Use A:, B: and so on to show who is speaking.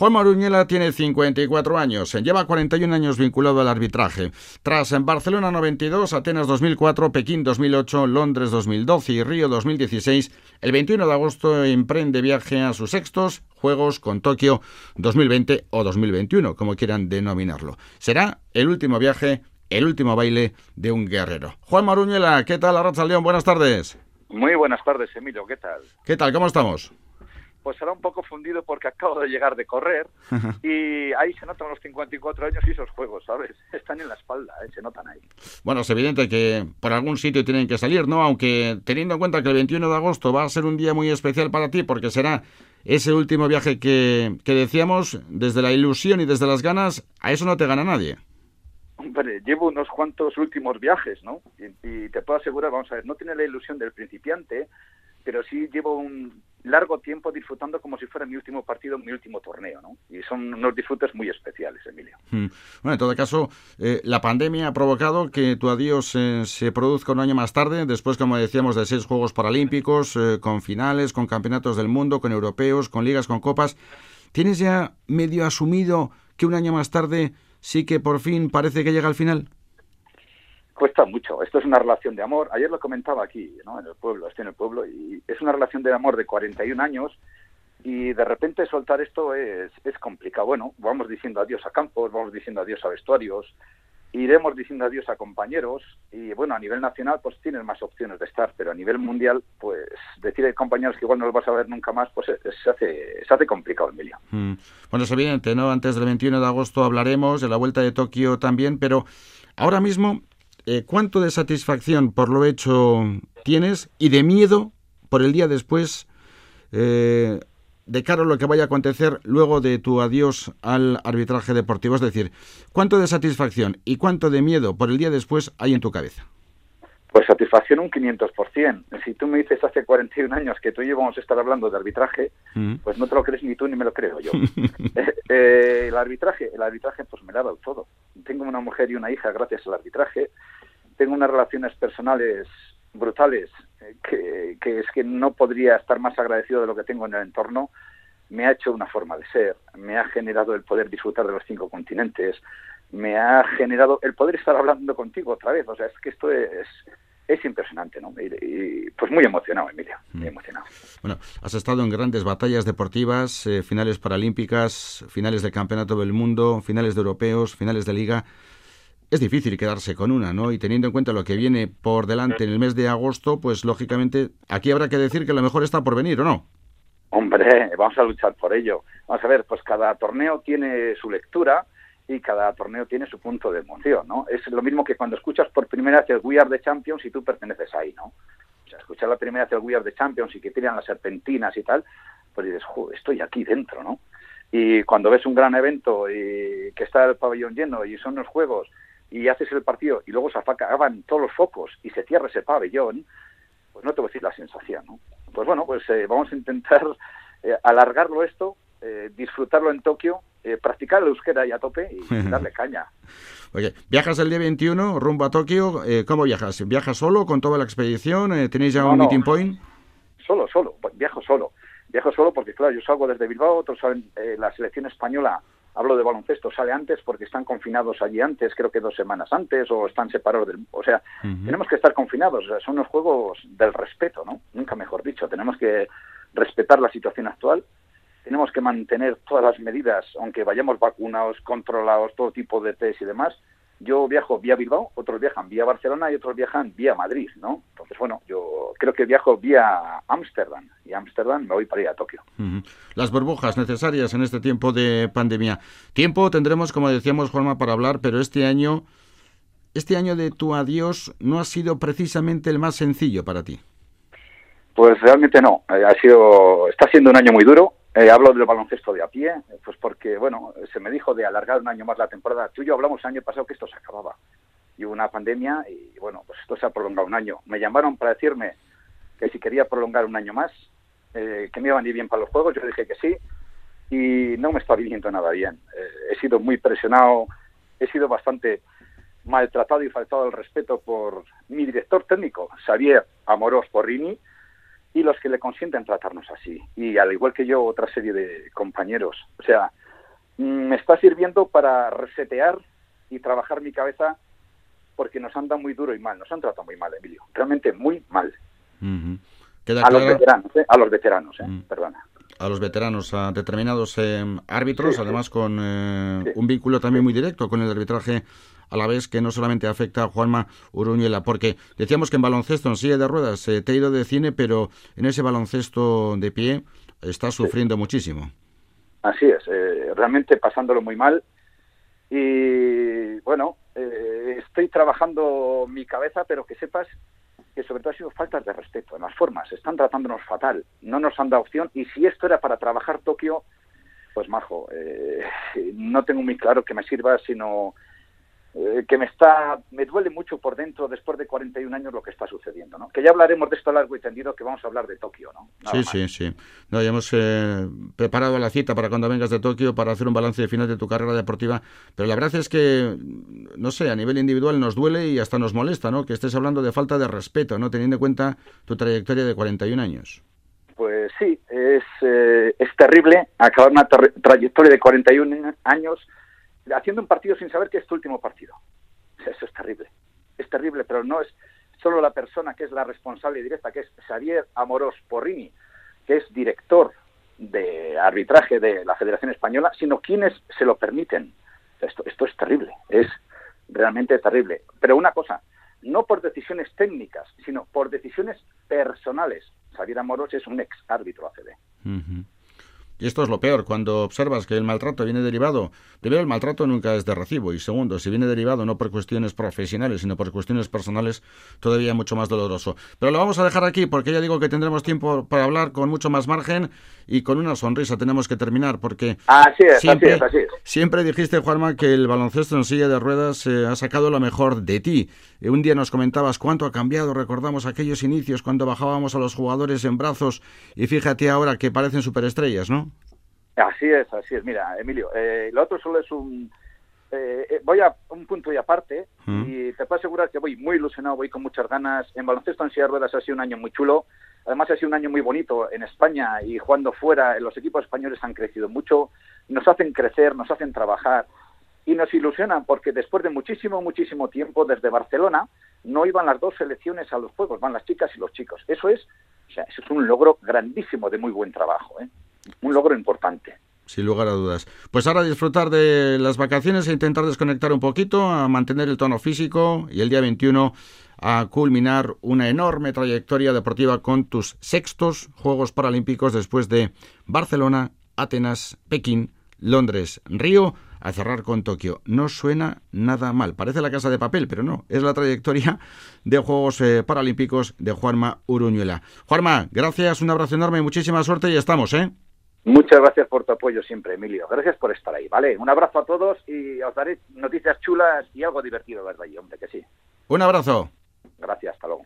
A: Juan Maruñela tiene 54 años, lleva 41 años vinculado al arbitraje. Tras en Barcelona 92, Atenas 2004, Pekín 2008, Londres 2012 y Río 2016, el 21 de agosto emprende viaje a sus sextos Juegos con Tokio 2020 o 2021, como quieran denominarlo. Será el último viaje, el último baile de un guerrero. Juan Maruñela, ¿qué tal? Arratsaldeon, buenas tardes.
B: Muy buenas tardes, Emilio, ¿qué tal?
A: ¿Qué tal? ¿Cómo estamos?
B: Pues será un poco fundido porque acabo de llegar de correr y ahí se notan los 54 años y esos juegos, ¿sabes? Están en la espalda, se notan ahí.
A: Bueno, es evidente que por algún sitio tienen que salir, ¿no? Aunque teniendo en cuenta que el 21 de agosto va a ser un día muy especial para ti porque será ese último viaje que decíamos, desde la ilusión y desde las ganas, a eso no te gana nadie.
B: Hombre, llevo unos cuantos últimos viajes, ¿no? Y te puedo asegurar, vamos a ver, no tiene la ilusión del principiante, pero sí llevo un largo tiempo disfrutando como si fuera mi último partido, mi último torneo, ¿no? Y son unos disfrutes muy especiales, Emilio.
A: Bueno, en todo caso, la pandemia ha provocado que tu adiós se produzca un año más tarde, después, como decíamos, de 6 Juegos Paralímpicos, con finales, con campeonatos del mundo, con europeos, con ligas, con copas. ¿Tienes ya medio asumido que un año más tarde sí que por fin parece que llega al final?
B: Cuesta mucho. Esto es una relación de amor. Ayer lo comentaba aquí, ¿no? En el pueblo, estoy en el pueblo, y es una relación de amor de 41 años y de repente soltar esto es complicado. Bueno, vamos diciendo adiós a campos, vamos diciendo adiós a vestuarios, iremos diciendo adiós a compañeros y, bueno, a nivel nacional pues tienes más opciones de estar, pero a nivel mundial, pues decir a compañeros que igual no los vas a ver nunca más, pues se hace complicado, Emilio.
A: Bueno, es evidente, ¿no? Antes del 21 de agosto hablaremos, de la Vuelta de Tokio también, pero ahora mismo, ¿cuánto de satisfacción por lo hecho tienes y de miedo por el día después, de cara a lo que vaya a acontecer luego de tu adiós al arbitraje deportivo? Es decir, ¿cuánto de satisfacción y cuánto de miedo por el día después hay en tu cabeza?
B: Pues satisfacción un 500%. Si tú me dices hace 41 años que tú y yo vamos a estar hablando de arbitraje, pues no te lo crees ni tú ni me lo creo yo. El arbitraje pues me lo ha dado todo. Tengo una mujer y una hija gracias al arbitraje. Tengo unas relaciones personales brutales que es que no podría estar más agradecido de lo que tengo en el entorno. Me ha hecho una forma de ser, me ha generado el poder disfrutar de los 5 continentes, me ha generado el poder estar hablando contigo otra vez. O sea, es que esto es impresionante, ¿no? Y pues muy emocionado, Emilio, muy emocionado.
A: Bueno, has estado en grandes batallas deportivas, finales paralímpicas, finales del Campeonato del Mundo, finales de europeos, finales de Liga. Es difícil quedarse con una, ¿no? Y teniendo en cuenta lo que viene por delante en el mes de agosto, pues lógicamente aquí habrá que decir que lo mejor está por venir, ¿o no?
B: Hombre, vamos a luchar por ello. Vamos a ver, pues cada torneo tiene su lectura y cada torneo tiene su punto de emoción, ¿no? Es lo mismo que cuando escuchas por primera vez el We Are the Champions y tú perteneces ahí, ¿no? O sea, escuchar la primera vez el We Are the Champions y que tiran las serpentinas y tal, pues dices, estoy aquí dentro, ¿no? Y cuando ves un gran evento y que está el pabellón lleno y son los juegos y haces el partido y luego se apagan todos los focos y se cierra ese pabellón, pues no te voy a decir la sensación, ¿no? Pues bueno, pues vamos a intentar alargarlo esto, disfrutarlo en Tokio, practicar el euskera y a tope y darle caña.
A: Oye, viajas el día 21 rumbo a Tokio, ¿cómo viajas? ¿Viajas solo con toda la expedición? ¿Tenéis ya un meeting point?
B: Solo, viajo solo porque claro, yo salgo desde Bilbao, otros saben, la selección española, hablo de baloncesto, sale antes porque están confinados allí antes, creo que 2 semanas antes, o están separados o sea, tenemos que estar confinados, o sea, son los juegos del respeto, ¿no? Nunca mejor dicho, tenemos que respetar la situación actual, tenemos que mantener todas las medidas, aunque vayamos vacunados, controlados, todo tipo de test y demás. Yo viajo vía Bilbao, otros viajan vía Barcelona y otros viajan vía Madrid, ¿no? Entonces, bueno, yo creo que viajo vía Ámsterdam y Ámsterdam me voy para ir a Tokio.
A: Las burbujas necesarias en este tiempo de pandemia. Tiempo tendremos, como decíamos, Juanma, para hablar, pero este año de tu adiós no ha sido precisamente el más sencillo para ti.
B: Pues realmente no. Está siendo un año muy duro. Hablo del baloncesto de a pie, pues porque, bueno, se me dijo de alargar un año más la temporada. Tú y yo hablamos el año pasado que esto se acababa. Y hubo una pandemia y, bueno, pues esto se ha prolongado un año. Me llamaron para decirme que si quería prolongar un año más, que me iban a ir bien para los juegos. Yo dije que sí y no me está viniendo nada bien. He sido muy presionado, he sido bastante maltratado y faltado al respeto por mi director técnico, Xavier Amorós Porrini, y los que le consienten tratarnos así. Y al igual que yo, otra serie de compañeros. O sea, me está sirviendo para resetear y trabajar mi cabeza, porque nos han dado muy duro y mal, nos han tratado muy mal, Emilio, realmente muy mal.
A: Uh-huh. Queda
B: A
A: clara...
B: los veteranos, perdona.
A: A los veteranos, a determinados árbitros,
B: Sí,
A: además con
B: sí.
A: un vínculo también muy directo con el arbitraje, a la vez que no solamente afecta a Juanma Uruñuela, porque decíamos que en baloncesto, en silla de ruedas, te ha ido de cine, pero en ese baloncesto de pie estás sufriendo muchísimo.
B: Así es, realmente pasándolo muy mal. Y bueno, estoy trabajando mi cabeza, pero que sepas que sobre todo ha sido faltas de respeto en las formas. Están tratándonos fatal, no nos han dado opción, y si esto era para trabajar Tokio, pues majo, no tengo muy claro que me sirva, sino que me duele mucho por dentro después de 41 años lo que está sucediendo, ¿no? Que ya hablaremos de esto largo y tendido, que vamos a hablar de Tokio, ¿no?
A: Sí. No, ya hemos preparado la cita para cuando vengas de Tokio para hacer un balance de final de tu carrera deportiva, pero la verdad es que, no sé, a nivel individual nos duele y hasta nos molesta, ¿no? Que estés hablando de falta de respeto, ¿no? Teniendo en cuenta tu trayectoria de 41 años.
B: Pues sí, es terrible acabar una trayectoria de 41 años haciendo un partido sin saber que es tu último partido. O sea, eso es terrible, pero no es solo la persona que es la responsable directa, que es Xavier Amorós Porrini, que es director de arbitraje de la Federación Española, sino quienes se lo permiten. Esto es terrible, es realmente terrible. Pero una cosa, no por decisiones técnicas, sino por decisiones personales. Xavier Amorós es un ex árbitro ACB.
A: Uh-huh. Y esto es lo peor, cuando observas que el maltrato viene derivado, primero, el maltrato nunca es de recibo, y segundo, si viene derivado no por cuestiones profesionales, sino por cuestiones personales, todavía mucho más doloroso. Pero lo vamos a dejar aquí, porque ya digo que tendremos tiempo para hablar con mucho más margen, y con una sonrisa tenemos que terminar, porque
B: así es.
A: Siempre dijiste, Juanma, que el baloncesto en silla de ruedas ha sacado lo mejor de ti. Un día nos comentabas cuánto ha cambiado, recordamos aquellos inicios cuando bajábamos a los jugadores en brazos, y fíjate ahora que parecen superestrellas, ¿no?
B: Así es. Mira, Emilio, lo otro solo es voy a un punto y aparte, y te puedo asegurar que voy muy ilusionado, voy con muchas ganas. En baloncesto en silla de ruedas ha sido un año muy chulo, además ha sido un año muy bonito en España, y jugando fuera, los equipos españoles han crecido mucho, nos hacen crecer, nos hacen trabajar, y nos ilusionan, porque después de muchísimo tiempo, desde Barcelona, no iban las dos selecciones a los juegos, van las chicas y los chicos. Eso es un logro grandísimo de muy buen trabajo, un logro importante.
A: Sin lugar a dudas. Pues ahora disfrutar de las vacaciones e intentar desconectar un poquito, a mantener el tono físico, y el día 21 a culminar una enorme trayectoria deportiva con tus sextos Juegos Paralímpicos después de Barcelona, Atenas, Pekín, Londres, Río, a cerrar con Tokio. No suena nada mal. Parece La Casa de Papel, pero no. Es la trayectoria de Juegos Paralímpicos de Juanma Uruñuela. Juanma, gracias, un abrazo enorme y muchísima suerte, y estamos, ¿eh?
B: Muchas gracias por tu apoyo siempre, Emilio. Gracias por estar ahí, ¿vale? Un abrazo a todos, y os daré noticias chulas y algo divertido, ¿verdad? Y hombre, que sí.
A: Un abrazo.
B: Gracias, hasta luego.